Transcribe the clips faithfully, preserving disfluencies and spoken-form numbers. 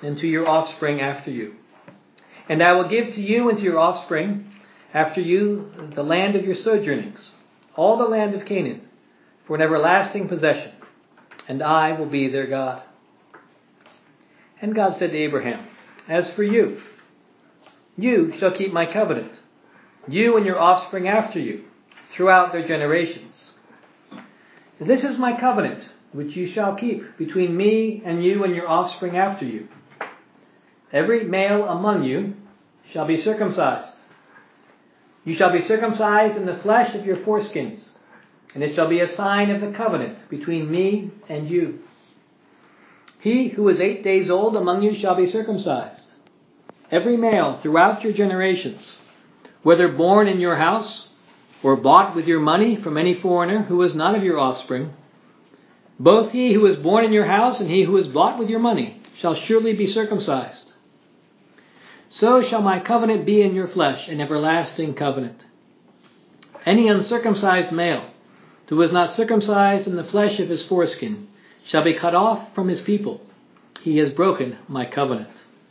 and to your offspring after you. And I will give to you and to your offspring after you the land of your sojournings, all the land of Canaan, for an everlasting possession, and I will be their God. And God said to Abraham, as for you, you shall keep my covenant, you and your offspring after you, throughout their generations. This is my covenant, which you shall keep between me and you and your offspring after you. Every male among you shall be circumcised. You shall be circumcised in the flesh of your foreskins, and it shall be a sign of the covenant between me and you. He who is eight days old among you shall be circumcised. Every male throughout your generations, whether born in your house or bought with your money from any foreigner who is not of your offspring, both he who is born in your house and he who is bought with your money shall surely be circumcised. So shall my covenant be in your flesh, an everlasting covenant. Any uncircumcised male who is not circumcised in the flesh of his foreskin shall be cut off from his people. He has broken my covenant.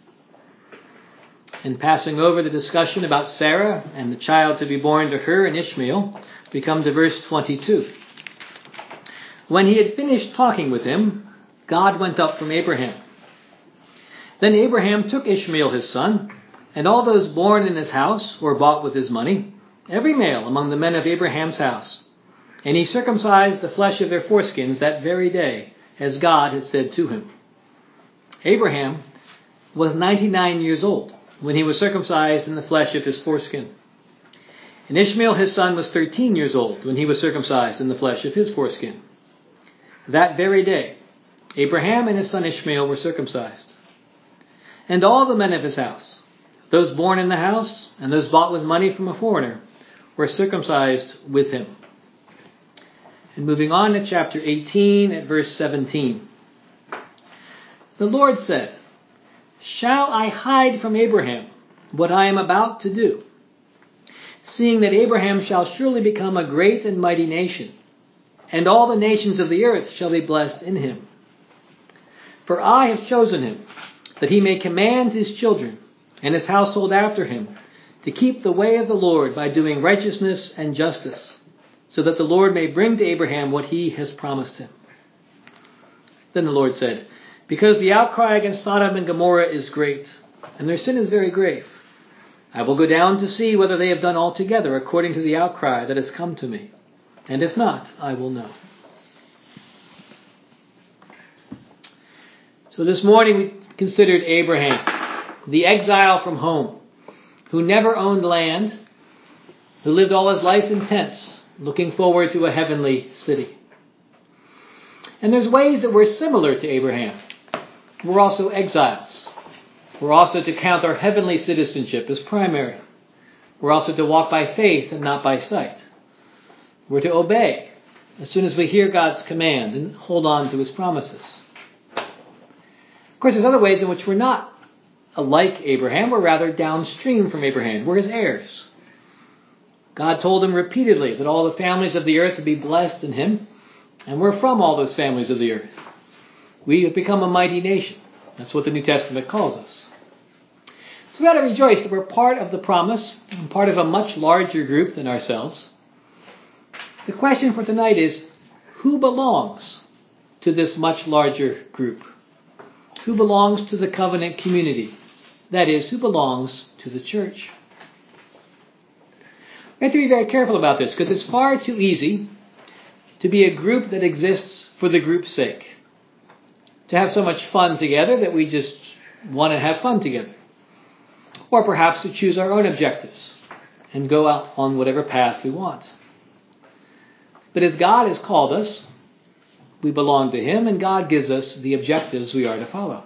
And passing over the discussion about Sarah and the child to be born to her and Ishmael, we come to verse twenty-two. When he had finished talking with him, God went up from Abraham. Then Abraham took Ishmael his son, and all those born in his house or bought with his money, every male among the men of Abraham's house. And he circumcised the flesh of their foreskins that very day, as God had said to him. Abraham was ninety-nine years old when he was circumcised in the flesh of his foreskin. And Ishmael his son was thirteen years old when he was circumcised in the flesh of his foreskin. That very day, Abraham and his son Ishmael were circumcised. And all the men of his house, those born in the house and those bought with money from a foreigner, were circumcised with him. And moving on to chapter eighteen at verse seventeen. The Lord said, shall I hide from Abraham what I am about to do, seeing that Abraham shall surely become a great and mighty nation, and all the nations of the earth shall be blessed in him? For I have chosen him, that he may command his children and his household after him to keep the way of the Lord by doing righteousness and justice, so that the Lord may bring to Abraham what he has promised him. Then the Lord said, because the outcry against Sodom and Gomorrah is great, and their sin is very grave, I will go down to see whether they have done altogether according to the outcry that has come to me. And if not, I will know. So this morning we considered Abraham, the exile from home, who never owned land, who lived all his life in tents, looking forward to a heavenly city. And there's ways that we're similar to Abraham. We're also exiles. We're also to count our heavenly citizenship as primary. We're also to walk by faith and not by sight. We're to obey as soon as we hear God's command and hold on to his promises. Of course, there's other ways in which we're not like Abraham. We're rather downstream from Abraham. We're his heirs. God told him repeatedly that all the families of the earth would be blessed in him, and we're from all those families of the earth. We have become a mighty nation. That's what the New Testament calls us. So we ought to rejoice that we're part of the promise and part of a much larger group than ourselves. The question for tonight is, who belongs to this much larger group? Who belongs to the covenant community? That is, who belongs to the church? We have to be very careful about this because it's far too easy to be a group that exists for the group's sake. To have so much fun together that we just want to have fun together. Or perhaps to choose our own objectives and go out on whatever path we want. But as God has called us, we belong to him, and God gives us the objectives we are to follow.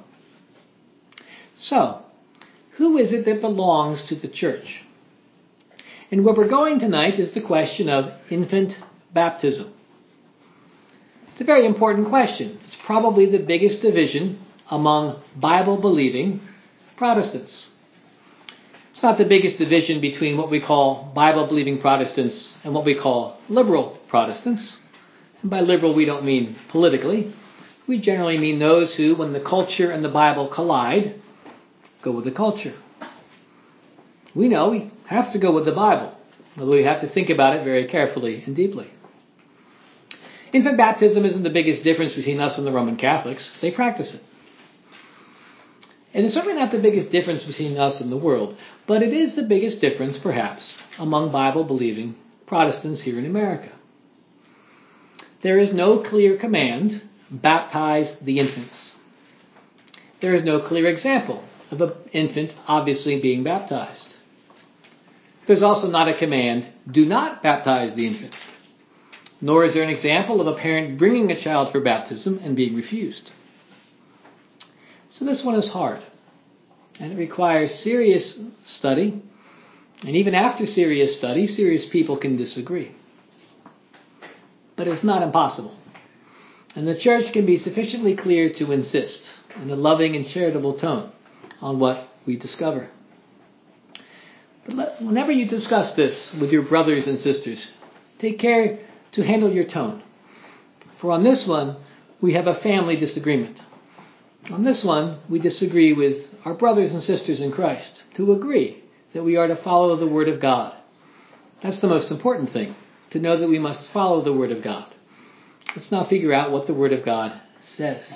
So, who is it that belongs to the church? And where we're going tonight is the question of infant baptism. It's a very important question. It's probably the biggest division among Bible-believing Protestants. It's not the biggest division between what we call Bible-believing Protestants and what we call liberal Protestants. And by liberal, we don't mean politically. we generally mean those who, when the culture and the Bible collide, go with the culture. We know we have to go with the Bible, although we have to think about it very carefully and deeply. Infant baptism isn't the biggest difference between us and the Roman Catholics. They practice it. And it's certainly not the biggest difference between us and the world, but it is the biggest difference, perhaps, among Bible-believing Protestants here in America. There is no clear command, baptize the infants. There is no clear example of an infant obviously being baptized. There's also not a command, do not baptize the infant. Nor is there an example of a parent bringing a child for baptism and being refused. So this one is hard, and it requires serious study, and even after serious study, serious people can disagree. But it's not impossible, and the church can be sufficiently clear to insist in a loving and charitable tone on what we discover. But let, whenever you discuss this with your brothers and sisters, take care to handle your tone. For on this one, we have a family disagreement. On this one, we disagree with our brothers and sisters in Christ to agree that we are to follow the Word of God. That's the most important thing, to know that we must follow the Word of God. Let's now figure out what the Word of God says.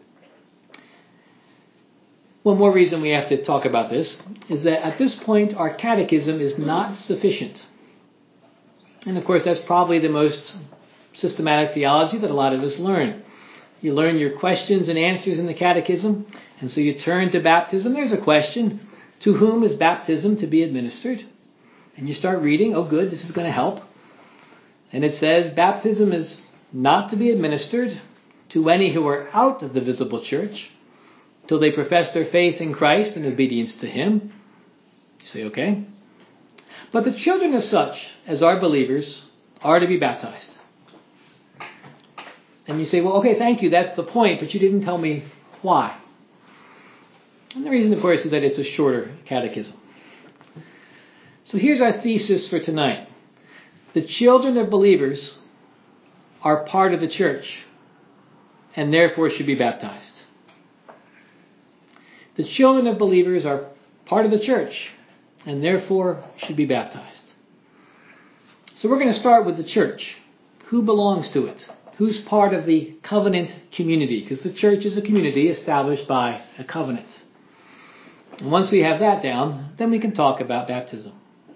One more reason we have to talk about this is that at this point, our catechism is not sufficient. And of course, that's probably the most systematic theology that a lot of us learn. You learn your questions and answers in the catechism, and so you turn to baptism. There's a question, to whom is baptism to be administered? And you start reading, oh good, this is going to help. And it says, baptism is not to be administered to any who are out of the visible church, till they profess their faith in Christ and obedience to Him. You say, okay. But the children of such as are believers are to be baptized. And you say, well, okay, thank you, that's the point, but you didn't tell me why. And the reason, of course, is that it's a shorter catechism. So here's our thesis for tonight. The children of believers are part of the church and therefore should be baptized. The children of believers are part of the church and therefore should be baptized. So we're going to start with the church. Who belongs to it? Who's part of the covenant community? Because the church is a community established by a covenant. And once we have that down, then we can talk about baptism.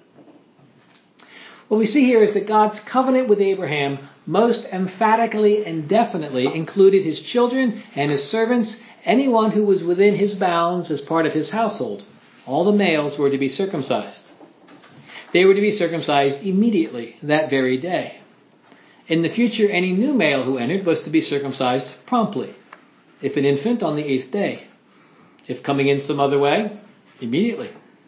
What we see here is that God's covenant with Abraham most emphatically and definitely included his children and his servants, anyone who was within his bounds as part of his household. All the males were to be circumcised. They were to be circumcised immediately that very day. In the future, any new male who entered was to be circumcised promptly. If an infant, on the eighth day. If coming in some other way, immediately.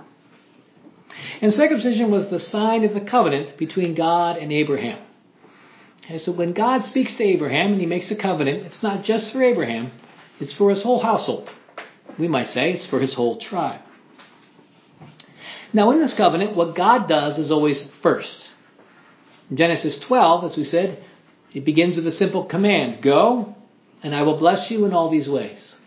And circumcision was the sign of the covenant between God and Abraham. And so when God speaks to Abraham and he makes a covenant, it's not just for Abraham, it's for his whole household. We might say it's for his whole tribe. Now in this covenant, what God does is always first. In Genesis twelve, as we said, it begins with a simple command. Go, and I will bless you in all these ways.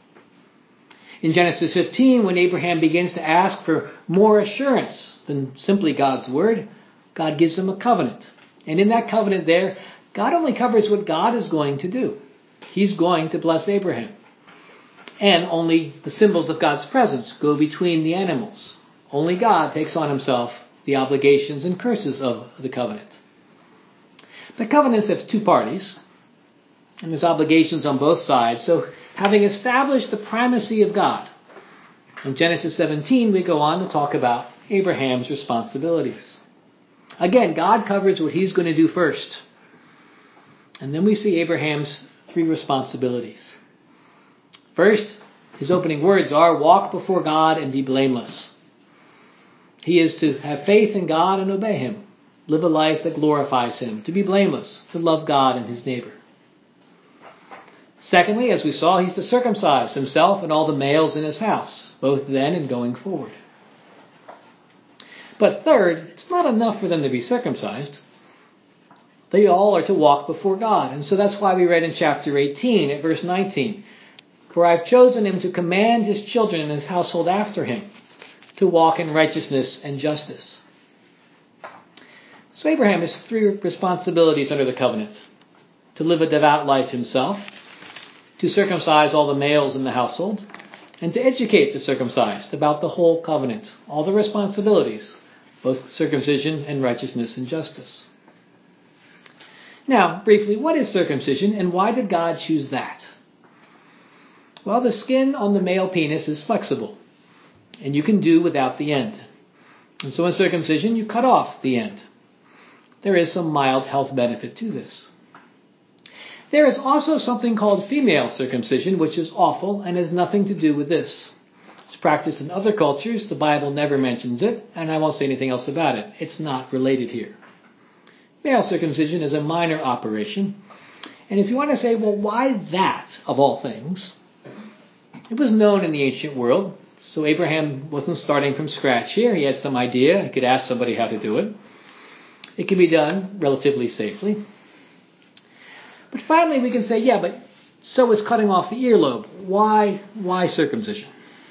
In Genesis fifteen, when Abraham begins to ask for more assurance than simply God's word, God gives him a covenant. And in that covenant there, God only covers what God is going to do. He's going to bless Abraham. And only the symbols of God's presence go between the animals. Only God takes on himself the obligations and curses of the covenant. The covenants have two parties, and there's obligations on both sides. So having established the primacy of God, in Genesis seventeen we go on to talk about Abraham's responsibilities. Again, God covers what he's going to do first. And then we see Abraham's three responsibilities. First, his opening words are, walk before God and be blameless. He is to have faith in God and obey him. Live a life that glorifies him. To be blameless. To love God and his neighbor. Secondly, as we saw, he's to circumcise himself and all the males in his house, both then and going forward. But third, it's not enough for them to be circumcised. They all are to walk before God. And so that's why we read in chapter eighteen at verse nineteen, "For I have chosen him to command his children and his household after him to walk in righteousness and justice." So Abraham has three responsibilities under the covenant: to live a devout life himself, to circumcise all the males in the household, and to educate the circumcised about the whole covenant, all the responsibilities, both circumcision and righteousness and justice. Now, briefly, what is circumcision and why did God choose that? Well, the skin on the male penis is flexible, and you can do without the end. And so in circumcision, you cut off the end. There is some mild health benefit to this. There is also something called female circumcision, which is awful and has nothing to do with this. It's practiced in other cultures. The Bible never mentions it, and I won't say anything else about it. It's not related here. Male circumcision is a minor operation. And if you want to say, well, why that, of all things? It was known in the ancient world, so Abraham wasn't starting from scratch here. He had some idea. He could ask somebody how to do it. It can be done relatively safely. But finally we can say, yeah, but so is cutting off the earlobe. Why, why circumcision?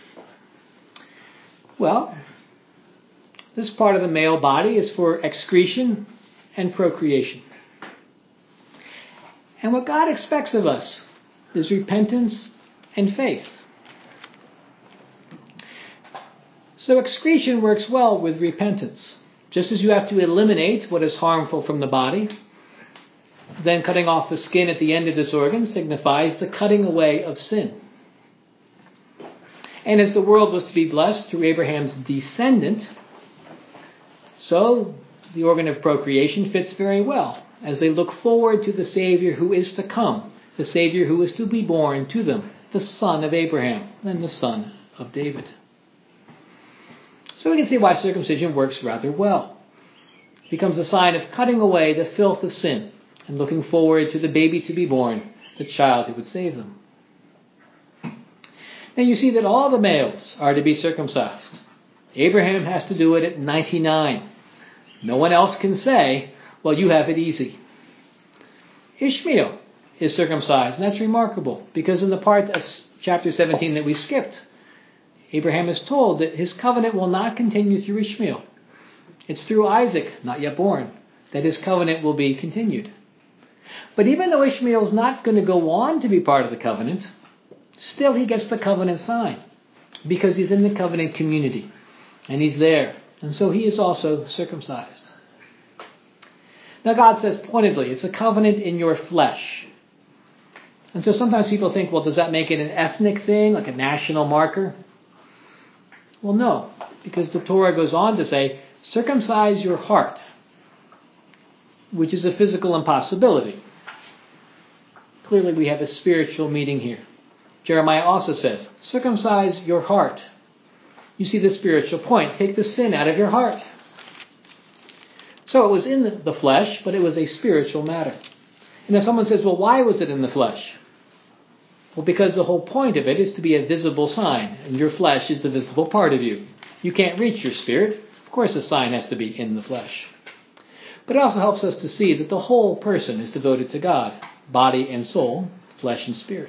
Well, this part of the male body is for excretion and procreation. And what God expects of us is repentance and faith. So excretion works well with repentance. Just as you have to eliminate what is harmful from the body, then cutting off the skin at the end of this organ signifies the cutting away of sin. And as the world was to be blessed through Abraham's descendant, so the organ of procreation fits very well as they look forward to the Savior who is to come, the Savior who is to be born to them, the son of Abraham and the son of David. So we can see why circumcision works rather well. It becomes a sign of cutting away the filth of sin and looking forward to the baby to be born, the child who would save them. Now you see that all the males are to be circumcised. Abraham has to do it at ninety-nine. No one else can say, well, you have it easy. Ishmael is circumcised, and that's remarkable, because in the part of chapter seventeen that we skipped, Abraham is told that his covenant will not continue through Ishmael. It's through Isaac, not yet born, that his covenant will be continued. But even though Ishmael is not going to go on to be part of the covenant, still he gets the covenant sign because he's in the covenant community and he's there. And so he is also circumcised. Now God says pointedly, it's a covenant in your flesh. And so sometimes people think, well, does that make it an ethnic thing, like a national marker? Well, no, because the Torah goes on to say, circumcise your heart, which is a physical impossibility. Clearly we have a spiritual meaning here. Jeremiah also says, circumcise your heart. You see the spiritual point. Take the sin out of your heart. So it was in the flesh, but it was a spiritual matter. And if someone says, well, why was it in the flesh? Well, because the whole point of it is to be a visible sign, and your flesh is the visible part of you. You can't reach your spirit. Of course, the sign has to be in the flesh. But it also helps us to see that the whole person is devoted to God, body and soul, flesh and spirit.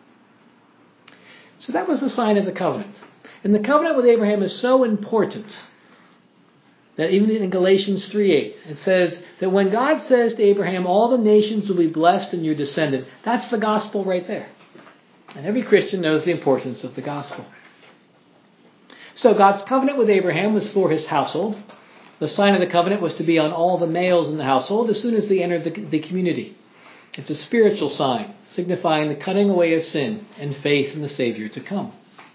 So that was the sign of the covenant. And the covenant with Abraham is so important that even in Galatians three eight, it says that when God says to Abraham, all the nations will be blessed in your descendant, that's the gospel right there. And every Christian knows the importance of the gospel. So God's covenant with Abraham was for his household. The sign of the covenant was to be on all the males in the household as soon as they entered the, the community. It's a spiritual sign, signifying the cutting away of sin and faith in the Savior to come.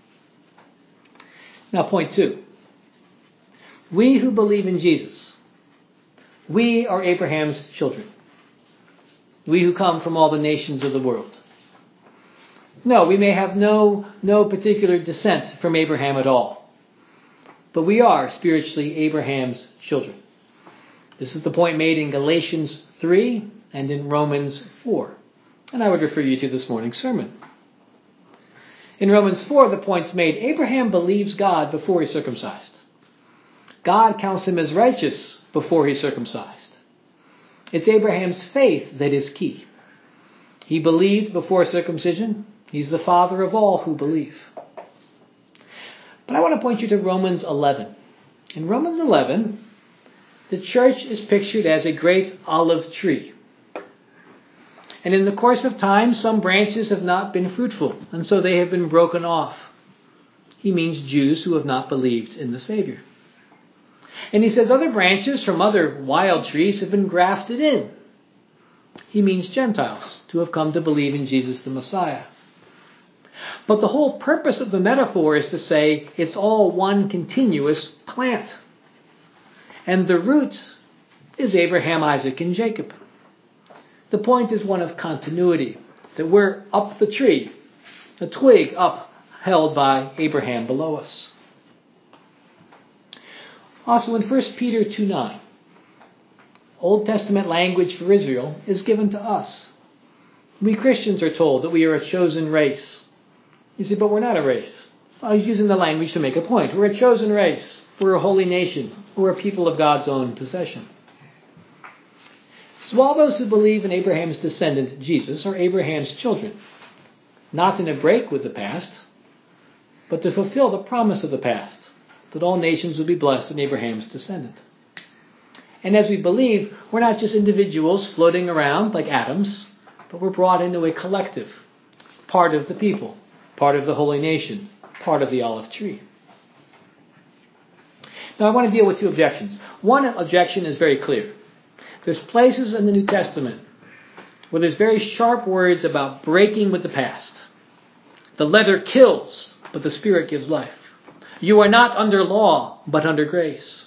Now, point two. We who believe in Jesus, we are Abraham's children. We who come from all the nations of the world. No, we may have no, no particular descent from Abraham at all. But we are spiritually Abraham's children. This is the point made in Galatians three and in Romans four. And I would refer you to this morning's sermon. In Romans four, the point's made, Abraham believes God before he's circumcised. God counts him as righteous before he's circumcised. It's Abraham's faith that is key. He believed before circumcision. He's the father of all who believe. But I want to point you to Romans eleven. In Romans eleven, the church is pictured as a great olive tree. And in the course of time, some branches have not been fruitful, and so they have been broken off. He means Jews who have not believed in the Savior. And he says other branches from other wild trees have been grafted in. He means Gentiles who have come to believe in Jesus the Messiah. But the whole purpose of the metaphor is to say it's all one continuous plant. And the root is Abraham, Isaac, and Jacob. The point is one of continuity, that we're up the tree, a twig up held by Abraham below us. Also in First Peter two nine, Old Testament language for Israel is given to us. We Christians are told that we are a chosen race. You say, but we're not a race. I was using the language to make a point. We're a chosen race. We're a holy nation. We're a people of God's own possession. So all those who believe in Abraham's descendant, Jesus, are Abraham's children. Not in a break with the past, but to fulfill the promise of the past, that all nations will be blessed in Abraham's descendant. And as we believe, we're not just individuals floating around like atoms, but we're brought into a collective, part of the people, part of the holy nation, part of the olive tree. Now I want to deal with two objections. One objection is very clear. There's places in the New Testament where there's very sharp words about breaking with the past. The letter kills, but the Spirit gives life. You are not under law, but under grace.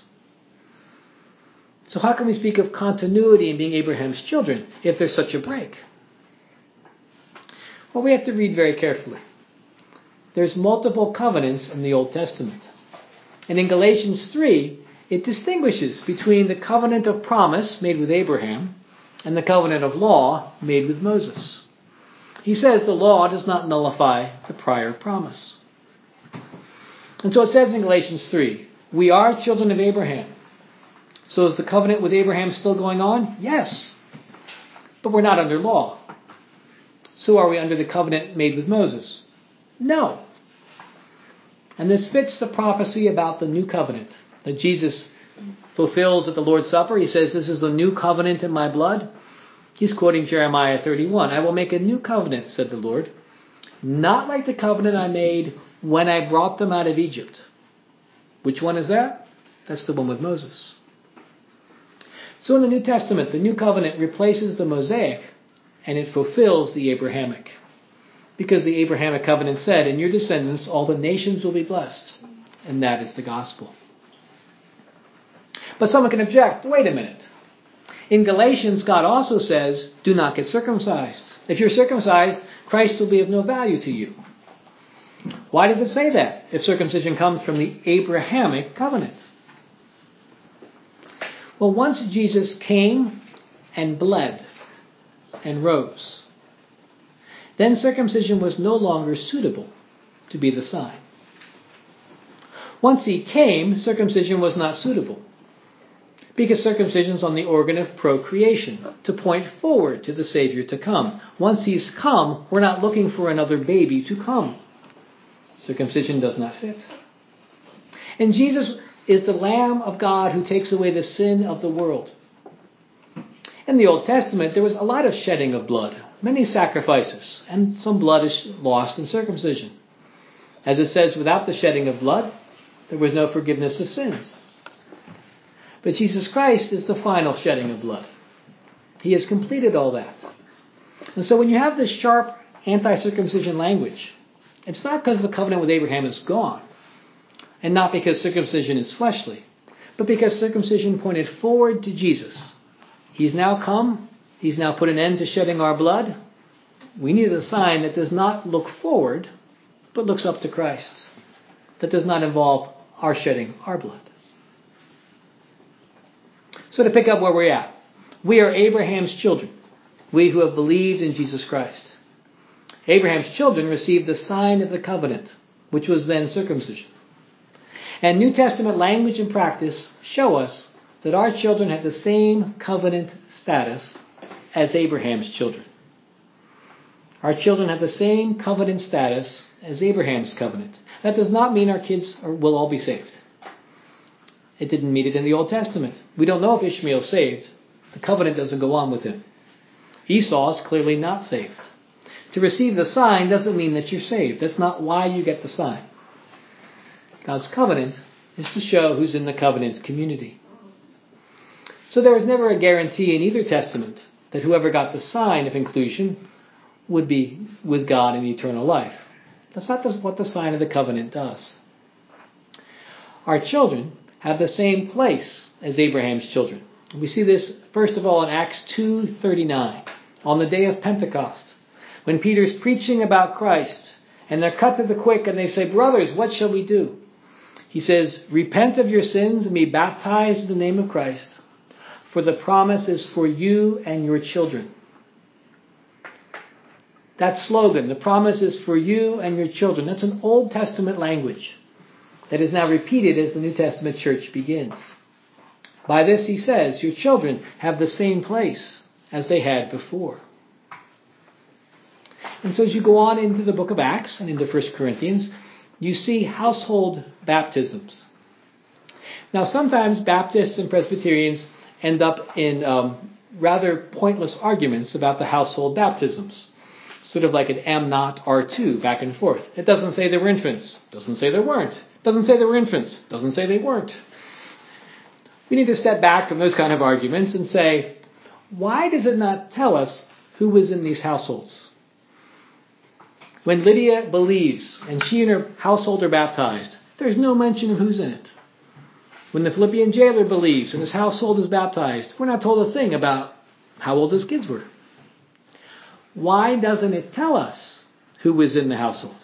So how can we speak of continuity in being Abraham's children if there's such a break? Well, we have to read very carefully. There's multiple covenants in the Old Testament. And in Galatians three, it distinguishes between the covenant of promise made with Abraham and the covenant of law made with Moses. He says the law does not nullify the prior promise. And so it says in Galatians three, we are children of Abraham. So is the covenant with Abraham still going on? Yes. But we're not under law. So are we under the covenant made with Moses? No. And this fits the prophecy about the new covenant that Jesus fulfills at the Lord's Supper. He says, this is the new covenant in my blood. He's quoting Jeremiah thirty-one. I will make a new covenant, said the Lord, not like the covenant I made when I brought them out of Egypt. Which one is that? That's the one with Moses. So in the New Testament, the new covenant replaces the Mosaic and it fulfills the Abrahamic. Because the Abrahamic covenant said, in your descendants all the nations will be blessed. And that is the gospel. But someone can object, wait a minute. In Galatians, God also says, do not get circumcised. If you're circumcised, Christ will be of no value to you. Why does it say that if circumcision comes from the Abrahamic covenant? Well, once Jesus came and bled and rose, then circumcision was no longer suitable to be the sign. Once he came, circumcision was not suitable, because circumcision is on the organ of procreation, to point forward to the Savior to come. Once he's come, we're not looking for another baby to come. Circumcision does not fit. And Jesus is the Lamb of God who takes away the sin of the world. In the Old Testament, there was a lot of shedding of blood, many sacrifices, and some blood is lost in circumcision. As it says, without the shedding of blood, there was no forgiveness of sins. But Jesus Christ is the final shedding of blood. He has completed all that. And so when you have this sharp anti-circumcision language, it's not because the covenant with Abraham is gone, and not because circumcision is fleshly, but because circumcision pointed forward to Jesus. He's now come. He's now put an end to shedding our blood. We need a sign that does not look forward, but looks up to Christ. That does not involve our shedding our blood. So to pick up where we're at, we are Abraham's children, we who have believed in Jesus Christ. Abraham's children received the sign of the covenant, which was then circumcision. And New Testament language and practice show us that our children have the same covenant status as Abraham's children. Our children have the same covenant status as Abraham's covenant. That does not mean our kids are, will all be saved. It didn't mean it in the Old Testament. We don't know if Ishmael's saved. The covenant doesn't go on with him. Esau is clearly not saved. To receive the sign doesn't mean that you're saved. That's not why you get the sign. God's covenant is to show who's in the covenant community. So there was never a guarantee in either testament that whoever got the sign of inclusion would be with God in eternal life. That's not what the sign of the covenant does. Our children have the same place as Abraham's children. We see this, first of all, in Acts two thirty-nine, on the day of Pentecost, when Peter's preaching about Christ, and they're cut to the quick, and they say, "Brothers, what shall we do?" He says, "Repent of your sins and be baptized in the name of Christ, for the promise is for you and your children." That slogan, the promise is for you and your children, that's an Old Testament language that is now repeated as the New Testament church begins. By this, he says, your children have the same place as they had before. And so as you go on into the book of Acts and into First Corinthians, you see household baptisms. Now, sometimes Baptists and Presbyterians end up in um, rather pointless arguments about the household baptisms. Sort of like an am not, are two, back and forth. It doesn't say they were infants. Doesn't say they weren't. Doesn't say they were infants. Doesn't say they weren't. We need to step back from those kind of arguments and say, why does it not tell us who was in these households? When Lydia believes and she and her household are baptized, there's no mention of who's in it. When the Philippian jailer believes and his household is baptized, we're not told a thing about how old his kids were. Why doesn't it tell us who was in the household?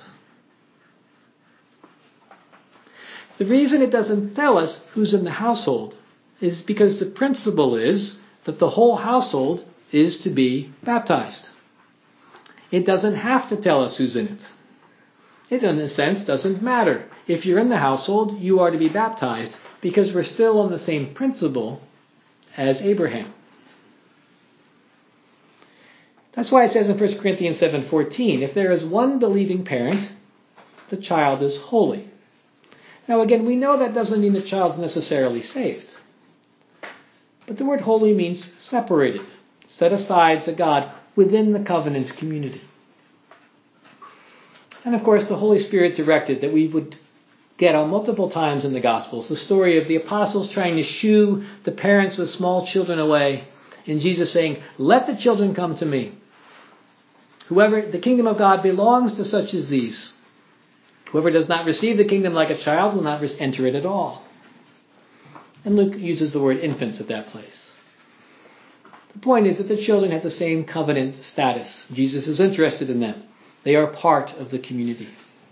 The reason it doesn't tell us who's in the household is because the principle is that the whole household is to be baptized. It doesn't have to tell us who's in it. It, in a sense, doesn't matter. If you're in the household, you are to be baptized because we're still on the same principle as Abraham. That's why it says in First Corinthians seven fourteen, if there is one believing parent, the child is holy. Now again, we know that doesn't mean the child's necessarily saved. But the word holy means separated, set aside to God within the covenant community. And of course, the Holy Spirit directed that we would get on multiple times in the Gospels the story of the apostles trying to shoo the parents with small children away, and Jesus saying, "Let the children come to me. Whoever, the kingdom of God belongs to such as these. Whoever does not receive the kingdom like a child will not enter it at all." And Luke uses the word infants at that place. The point is that the children have the same covenant status. Jesus is interested in them. They are part of the community.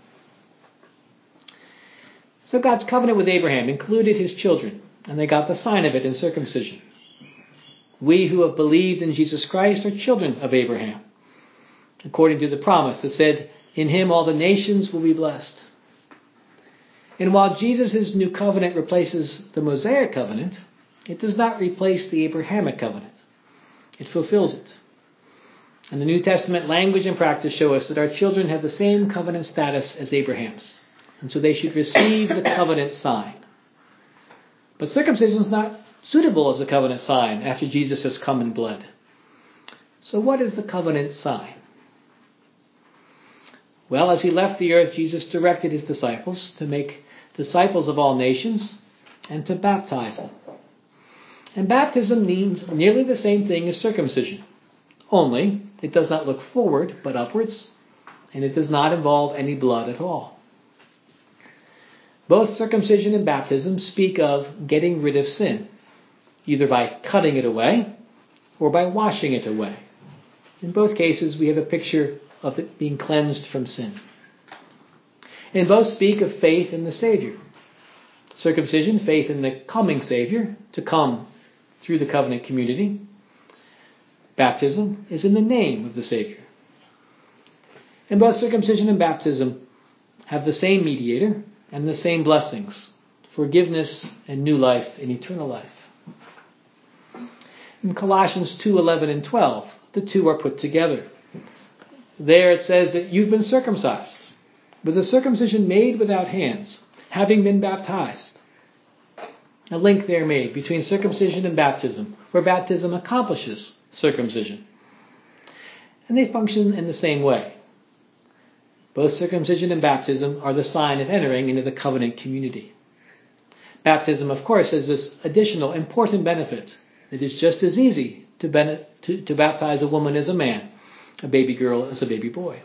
So God's covenant with Abraham included his children, and they got the sign of it in circumcision. We who have believed in Jesus Christ are children of Abraham, according to the promise that said, "In him all the nations will be blessed." And while Jesus' new covenant replaces the Mosaic covenant, it does not replace the Abrahamic covenant. It fulfills it. And the New Testament language and practice show us that our children have the same covenant status as Abraham's. And so they should receive the covenant sign. But circumcision is not suitable as a covenant sign after Jesus has come and bled. So what is the covenant sign? Well, as he left the earth, Jesus directed his disciples to make disciples of all nations and to baptize them. And baptism means nearly the same thing as circumcision. Only it does not look forward but upwards, and it does not involve any blood at all. Both circumcision and baptism speak of getting rid of sin, either by cutting it away or by washing it away. In both cases, we have a picture of it being cleansed from sin. And both speak of faith in the Savior. Circumcision, faith in the coming Savior, to come through the covenant community. Baptism is in the name of the Savior. And both circumcision and baptism have the same mediator and the same blessings, forgiveness and new life and eternal life. In Colossians two eleven and twelve, the two are put together. There it says that you've been circumcised, with a circumcision made without hands, having been baptized. A link there made between circumcision and baptism, where baptism accomplishes circumcision. And they function in the same way. Both circumcision and baptism are the sign of entering into the covenant community. Baptism, of course, has this additional important benefit. It is just as easy to, ben- to, to baptize a woman as a man, a baby girl as a baby boy.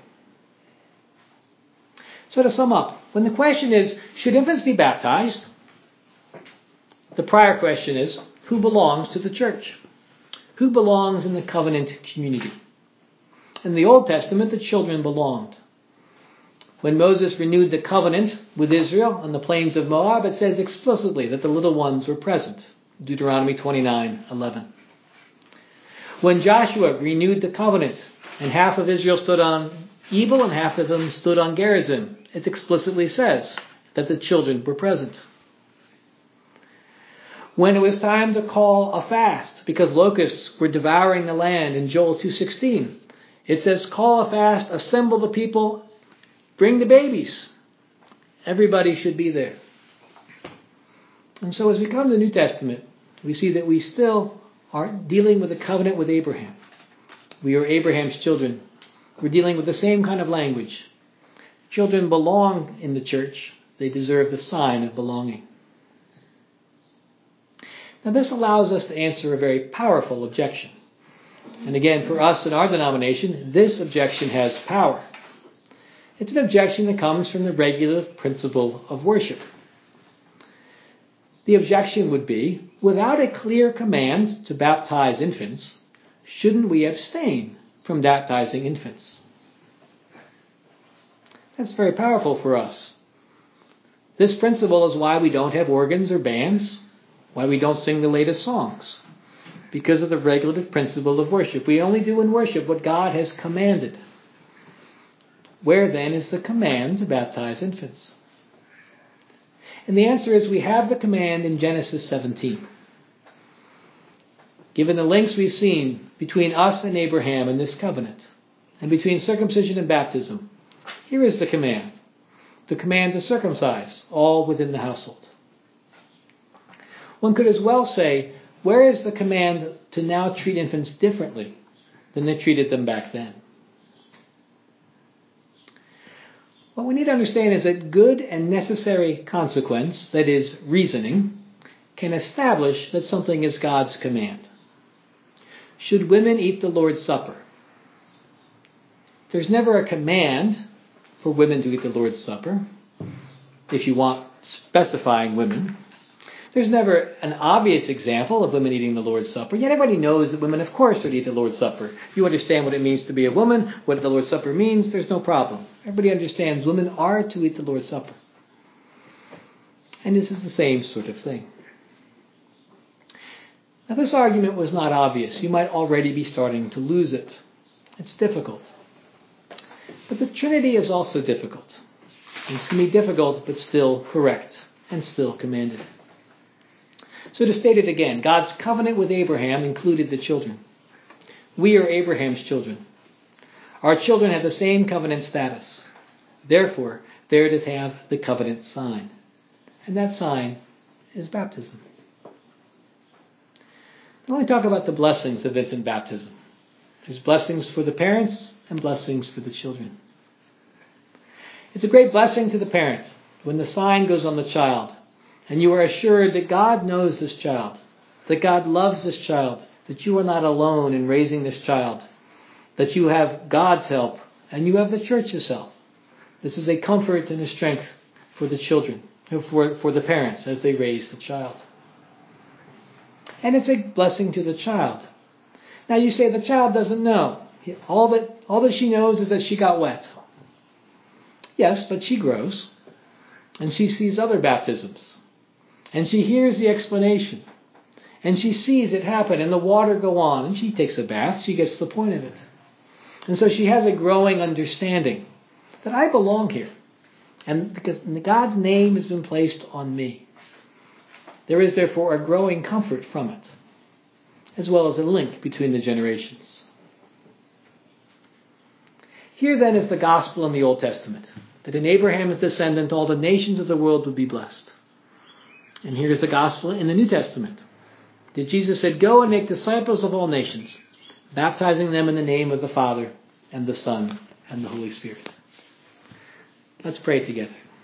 So to sum up, when the question is, should infants be baptized? The prior question is, who belongs to the church? Who belongs in the covenant community? In the Old Testament, the children belonged. When Moses renewed the covenant with Israel on the plains of Moab, it says explicitly that the little ones were present. Deuteronomy twenty-nine eleven. When Joshua renewed the covenant and half of Israel stood on Ebal and half of them stood on Gerizim, it explicitly says that the children were present. When it was time to call a fast because locusts were devouring the land in Joel two sixteen, it says, call a fast, assemble the people, bring the babies. Everybody should be there. And so as we come to the New Testament, we see that we still are dealing with the covenant with Abraham. We are Abraham's children. We're dealing with the same kind of language. Children belong in the church. They deserve the sign of belonging. Now this allows us to answer a very powerful objection. And again, for us in our denomination, this objection has power. It's an objection that comes from the regulative principle of worship. The objection would be, without a clear command to baptize infants, shouldn't we abstain from baptizing infants? That's very powerful for us. This principle is why we don't have organs or bands, why we don't sing the latest songs, because of the regulative principle of worship. We only do in worship what God has commanded. Where then is the command to baptize infants? And the answer is we have the command in Genesis seventeen. Given the links we've seen between us and Abraham in this covenant, and between circumcision and baptism, here is the command. The command to circumcise all within the household. One could as well say, where is the command to now treat infants differently than they treated them back then? What we need to understand is that good and necessary consequence, that is, reasoning, can establish that something is God's command. Should women eat the Lord's Supper? There's never a command for women to eat the Lord's Supper, if you want specifying women. There's never an obvious example of women eating the Lord's Supper. Yet everybody knows that women, of course, would eat the Lord's Supper. You understand what it means to be a woman, what the Lord's Supper means, there's no problem. Everybody understands women are to eat the Lord's Supper. And this is the same sort of thing. Now, this argument was not obvious. You might already be starting to lose it. It's difficult. But the Trinity is also difficult. It's going to be difficult, but still correct and still commanded. So to state it again, God's covenant with Abraham included the children. We are Abraham's children. Our children have the same covenant status. Therefore, they're to have the covenant sign. And that sign is baptism. I want to talk about the blessings of infant baptism. There's blessings for the parents and blessings for the children. It's a great blessing to the parent when the sign goes on the child and you are assured that God knows this child, that God loves this child, that you are not alone in raising this child, that you have God's help and you have the church's help. This is a comfort and a strength for the children, for, for the parents as they raise the child. And it's a blessing to the child. Now you say the child doesn't know. All that, all that she knows is that she got wet. Yes, but she grows. And she sees other baptisms. And she hears the explanation. And she sees it happen and the water go on. And she takes a bath. She gets the point of it. And so she has a growing understanding that I belong here. And because God's name has been placed on me. There is therefore a growing comfort from it. as well as a link between the generations. Here then is the gospel in the Old Testament, that in Abraham's descendant all the nations of the world would be blessed. And here's the gospel in the New Testament, that Jesus said, "Go and make disciples of all nations, baptizing them in the name of the Father and the Son and the Holy Spirit." Let's pray together.